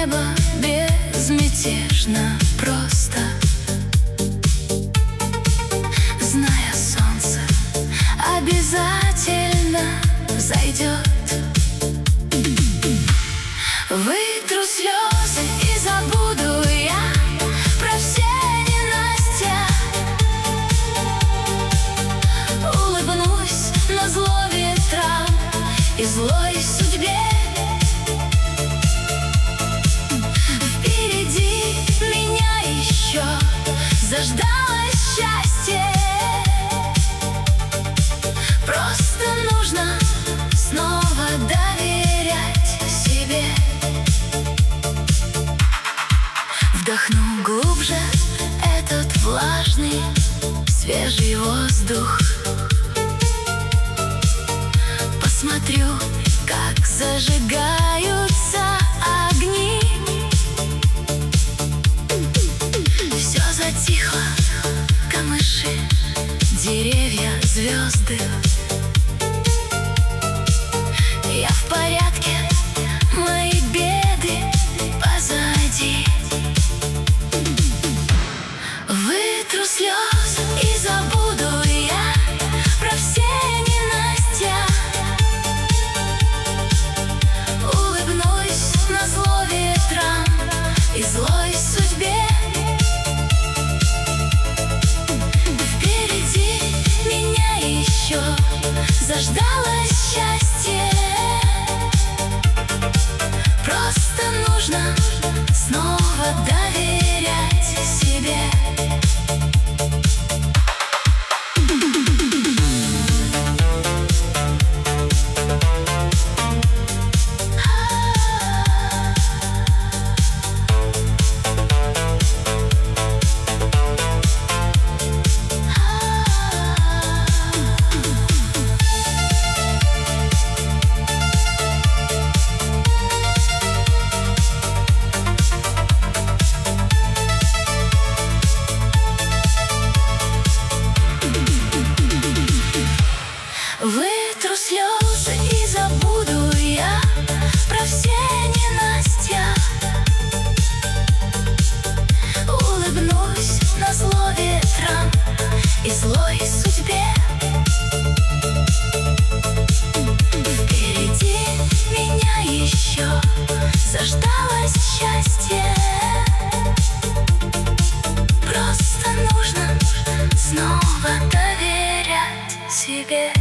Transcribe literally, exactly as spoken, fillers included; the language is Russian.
небо безмятежно просто, зная, солнце обязательно зайдет. Вытру слезы и забуду я про все ненастья. Улыбнусь назло ветрам и злой судьбе. Впереди меня еще заждалось счастье. Просто нужно снова доверять себе. Вдохну глубже этот влажный, свежий воздух. Посмотрю, как зажигаются огни. Все затихло, камыши, деревья, звезды. Я в порядке, мои беды позади. Вытру слезы и забуду я про все ненастья. Улыбнусь назло ветрам и злой судьбе. Впереди меня еще заждалось счастье. Просто нужно снова доверять себе. Вытру слезы и забуду я про все ненастья. Улыбнусь назло ветрам и злой судьбе. Впереди меня еще заждалось счастье. Просто нужно снова доверять себе.